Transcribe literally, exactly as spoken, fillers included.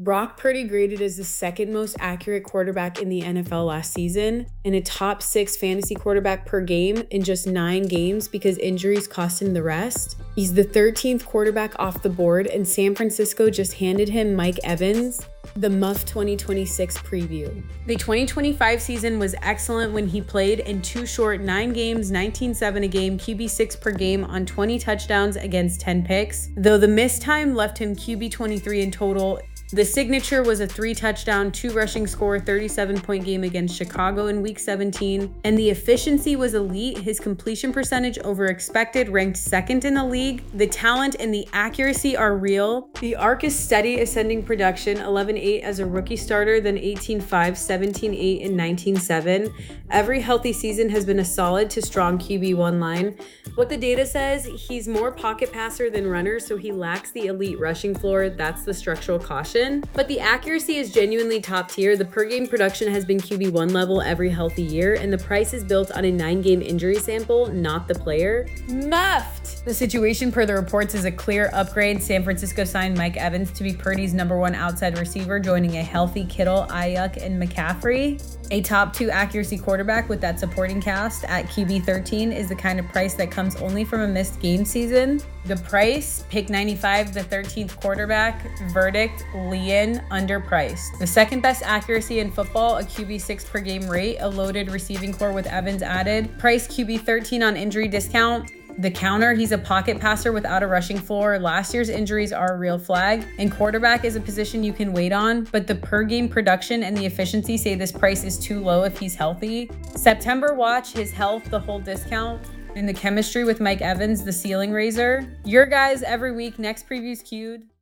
Brock Purdy graded as the second most accurate quarterback in the N F L last season and a top six fantasy quarterback per game in just nine games because injuries cost him the rest. He's the thirteenth quarterback off the board, and San Francisco just handed him Mike Evans, the Muff twenty twenty-six preview. The twenty twenty-five season was excellent when he played in two short nine games, nineteen seven a game, Q B six per game on twenty touchdowns against ten picks, though the missed time left him Q B twenty-three in total. The signature was a three touchdown, two rushing score, thirty-seven point game against Chicago in week seventeen, and the efficiency was elite. His completion percentage over expected ranked second in the league. The talent and the accuracy are real. The arc is steady ascending production, eleven eight as a rookie starter, then eighteen five, seventeen eight, and nineteen seven. Every healthy season has been a solid to strong Q B one line. What the data says, he's more pocket passer than runner, so he lacks the elite rushing floor. That's the structural caution. But the accuracy is genuinely top tier. The per game production has been Q B one level every healthy year, and the price is built on a nine game injury sample, not the player. Muffed! The situation per the reports is a clear upgrade. San Francisco signed Mike Evans to be Purdy's number one outside receiver, joining a healthy Kittle, Ayuk, and McCaffrey. A top two accuracy quarterback with that supporting cast at Q B thirteen is the kind of price that comes only from a missed game season. The price, pick ninety-five, the thirteenth quarterback. Verdict, Lean, underpriced. The second best accuracy in football, a Q B six per game rate, a loaded receiving core with Evans added. Price Q B thirteen on injury discount. The counter, he's a pocket passer without a rushing floor. Last year's injuries are a real flag, and quarterback is a position you can wait on, but the per game production and the efficiency say this price is too low if he's healthy. September watch, his health, the whole discount, and the chemistry with Mike Evans, the ceiling raiser. Your guys every week, next preview's queued.